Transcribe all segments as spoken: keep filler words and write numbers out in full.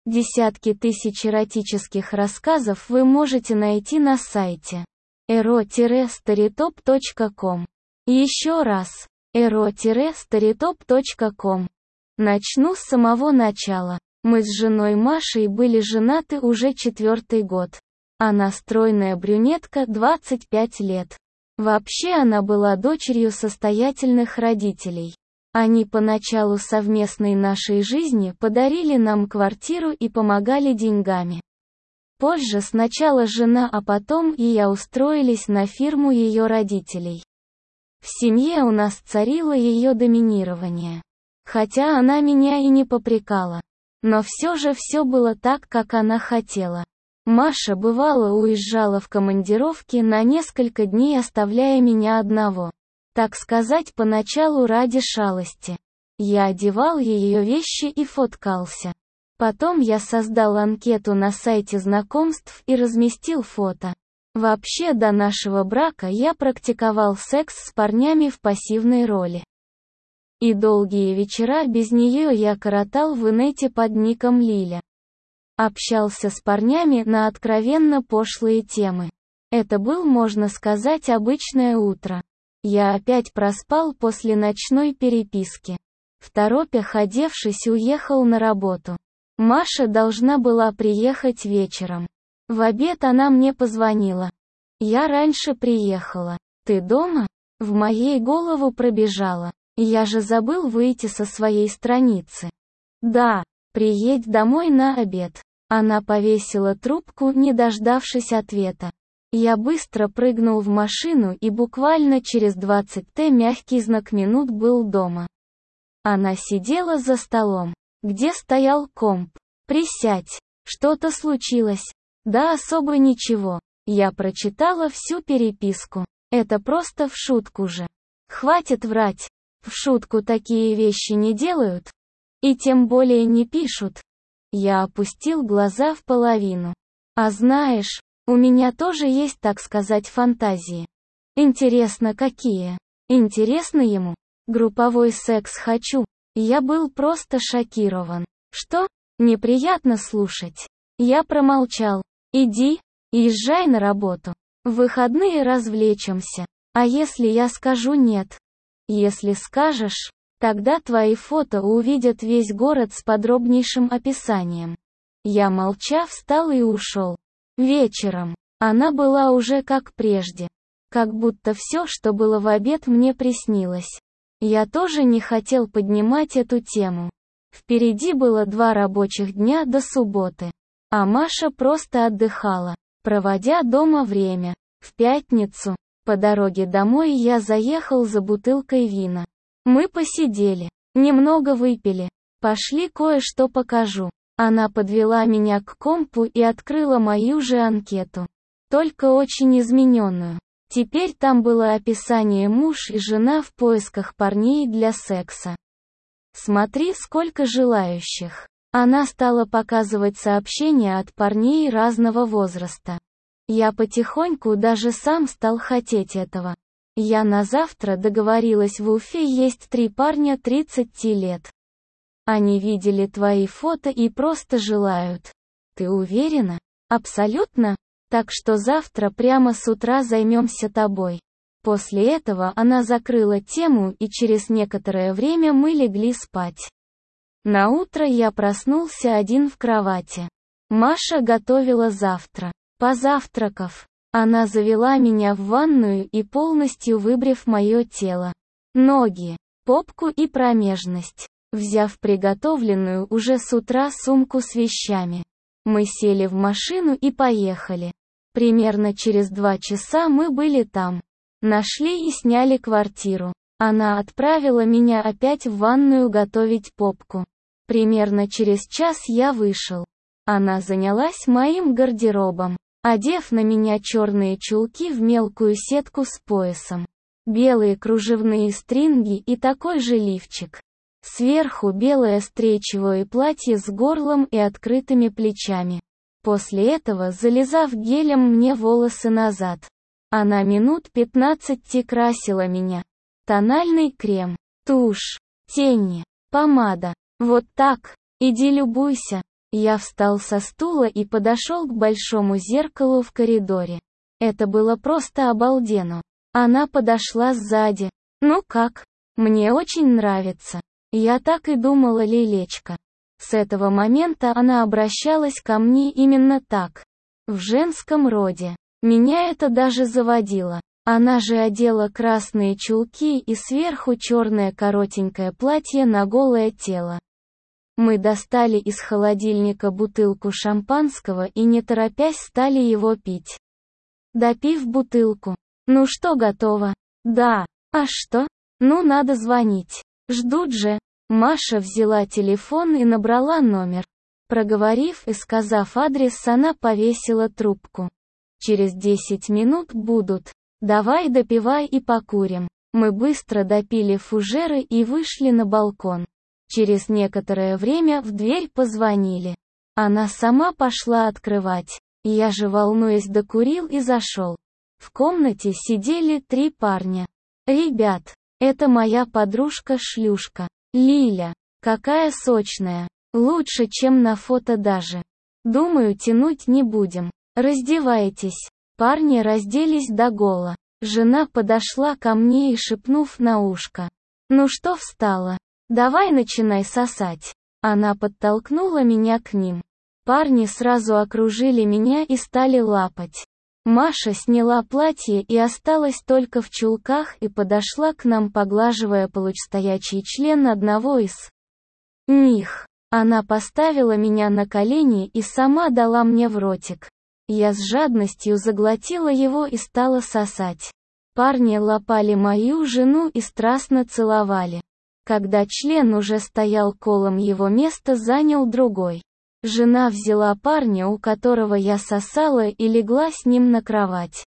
Десятки тысяч эротических рассказов вы можете найти на сайте эро старитоп точка ком. Еще раз, эро старитоп точка ком. Начну с самого начала. Мы с женой Машей были женаты уже четвертый год. Она стройная брюнетка, двадцать пять лет. Вообще она была дочерью состоятельных родителей. Они по началу совместной нашей жизни подарили нам квартиру и помогали деньгами. Позже сначала жена, а потом и я устроились на фирму ее родителей. В семье у нас царило ее доминирование. Хотя она меня и не попрекала. Но все же все было так, как она хотела. Маша бывало уезжала в командировки на несколько дней, оставляя меня одного. Так сказать, поначалу ради шалости. Я одевал ее вещи и фоткался. Потом я создал анкету на сайте знакомств и разместил фото. Вообще до нашего брака я практиковал секс с парнями в пассивной роли. И долгие вечера без нее я коротал в инете под ником Лиля. Общался с парнями на откровенно пошлые темы. Это был, можно сказать, обычное утро. Я опять проспал после ночной переписки. Второпях одевшись, уехал на работу. Маша должна была приехать вечером. В обед она мне позвонила. Я раньше приехала. Ты дома? В моей голову пробежало. Я же забыл выйти со своей страницы. Да, приедь домой на обед. Она повесила трубку, не дождавшись ответа. Я быстро прыгнул в машину и буквально через двадцать мягкий знак минут был дома. Она сидела за столом, где стоял комп. «Присядь. Что-то случилось?» «Да особо ничего. Я прочитала всю переписку. Это просто в шутку же. Хватит врать. В шутку такие вещи не делают. И тем более не пишут». Я опустил глаза в половину. «А знаешь, у меня тоже есть, так сказать, фантазии». «Интересно, какие?» «Интересно ему. Групповой секс хочу». Я был просто шокирован. «Что? Неприятно слушать». Я промолчал. «Иди, езжай на работу. В выходные развлечемся. А если я скажу нет?» «Если скажешь, тогда твои фото увидят весь город с подробнейшим описанием». Я молча встал и ушел. Вечером. Она была уже как прежде. Как будто все, что было в обед, мне приснилось. Я тоже не хотел поднимать эту тему. Впереди было два рабочих дня до субботы. А Маша просто отдыхала, проводя дома время. В пятницу, по дороге домой, я заехал за бутылкой вина. Мы посидели, немного выпили. Пошли, кое-что покажу. Она подвела меня к компу и открыла мою же анкету. Только очень измененную. Теперь там было описание: муж и жена в поисках парней для секса. Смотри, сколько желающих. Она стала показывать сообщения от парней разного возраста. Я потихоньку даже сам стал хотеть этого. Я на завтра договорилась в Уфе, есть три парня тридцати лет. Они видели твои фото и просто желают. Ты уверена? Абсолютно. Так что завтра прямо с утра займемся тобой. После этого она закрыла тему, и через некоторое время мы легли спать. На утро я проснулся один в кровати. Маша готовила завтрак. Позавтракав, она завела меня в ванную и, полностью выбрив мое тело, ноги, попку и промежность, взяв приготовленную уже с утра сумку с вещами, мы сели в машину и поехали. Примерно через два часа мы были там. Нашли и сняли квартиру. Она отправила меня опять в ванную готовить попку. Примерно через час я вышел. Она занялась моим гардеробом, одев на меня черные чулки в мелкую сетку с поясом, белые кружевные стринги и такой же лифчик. Сверху белое стрейчевое платье с горлом и открытыми плечами. После этого, зализав гелем мне волосы назад, она минут пятнадцать красила меня. Тональный крем, тушь, тени, помада. Вот так. Иди любуйся. Я встал со стула и подошел к большому зеркалу в коридоре. Это было просто обалденно. Она подошла сзади. «Ну как? Мне очень нравится». Я так и думала, Лилечка. С этого момента она обращалась ко мне именно так. В женском роде. Меня это даже заводило. Она же одела красные чулки и сверху черное коротенькое платье на голое тело. Мы достали из холодильника бутылку шампанского и не торопясь стали его пить. Допив бутылку. «Ну что, готово?» «Да». «А что?» «Ну надо звонить. Ждут же». Маша взяла телефон и набрала номер. Проговорив и сказав адрес, она повесила трубку. «Через десять минут будут. Давай допивай и покурим». Мы быстро допили фужеры и вышли на балкон. Через некоторое время в дверь позвонили. Она сама пошла открывать. Я же, волнуясь, докурил и зашел. В комнате сидели три парня. «Ребят, это моя подружка-шлюшка. Лиля. Какая сочная. Лучше, чем на фото даже. Думаю, тянуть не будем. Раздевайтесь». Парни разделись догола. Жена подошла ко мне и, шепнув на ушко: «Ну что встала? Давай начинай сосать». Она подтолкнула меня к ним. Парни сразу окружили меня и стали лапать. Маша сняла платье и осталась только в чулках и подошла к нам, поглаживая полустоячий член одного из них. Она поставила меня на колени и сама дала мне в ротик. Я с жадностью заглотила его и стала сосать. Парни лапали мою жену и страстно целовали. Когда член уже стоял колом, его место занял другой. Жена взяла парня, у которого я сосала, и легла с ним на кровать.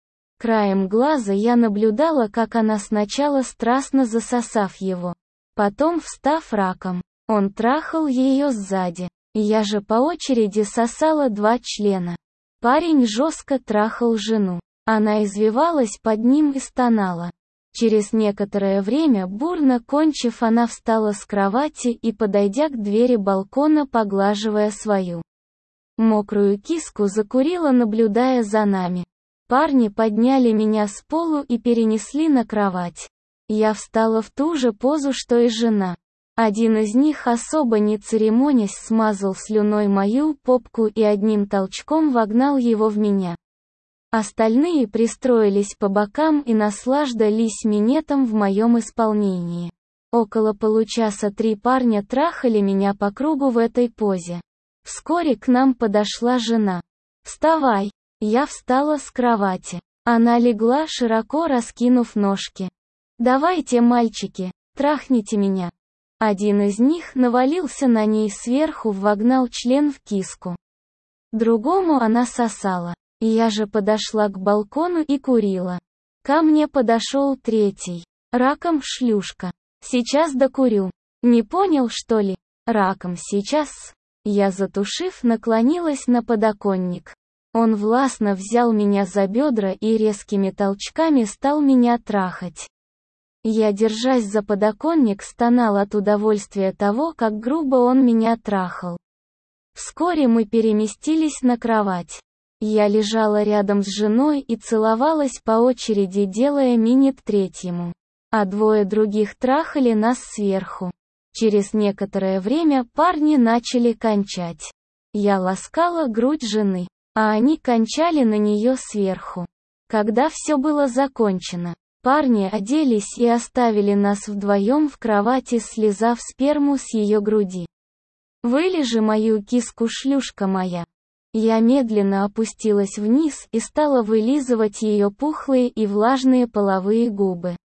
Краем глаза я наблюдала, как она сначала страстно засосав его. Потом, встав раком, он трахал ее сзади. Я же по очереди сосала два члена. Парень жестко трахал жену. Она извивалась под ним и стонала. Через некоторое время, бурно кончив, она встала с кровати и, подойдя к двери балкона, поглаживая свою мокрую киску, закурила, наблюдая за нами. Парни подняли меня с полу и перенесли на кровать. Я встала в ту же позу, что и жена. Один из них, особо не церемонясь, смазал слюной мою попку и одним толчком вогнал его в меня. Остальные пристроились по бокам и наслаждались минетом в моем исполнении. Около получаса три парня трахали меня по кругу в этой позе. Вскоре к нам подошла жена. «Вставай!» Я встала с кровати. Она легла, широко раскинув ножки. «Давайте, мальчики, трахните меня». Один из них навалился на ней сверху, вогнал член в киску. Другому она сосала. Я же подошла к балкону и курила. Ко мне подошел третий. «Раком, шлюшка. Сейчас докурю. Не понял, что ли? Раком сейчас». Я, затушив, наклонилась на подоконник. Он властно взял меня за бедра и резкими толчками стал меня трахать. Я, держась за подоконник, стонал от удовольствия того, как грубо он меня трахал. Вскоре мы переместились на кровать. Я лежала рядом с женой и целовалась по очереди, делая минет третьему. А двое других трахали нас сверху. Через некоторое время парни начали кончать. Я ласкала грудь жены, а они кончали на нее сверху. Когда все было закончено, парни оделись и оставили нас вдвоем в кровати, слизав сперму с ее груди. «Вылежи мою киску, шлюшка моя». Я медленно опустилась вниз и стала вылизывать ее пухлые и влажные половые губы.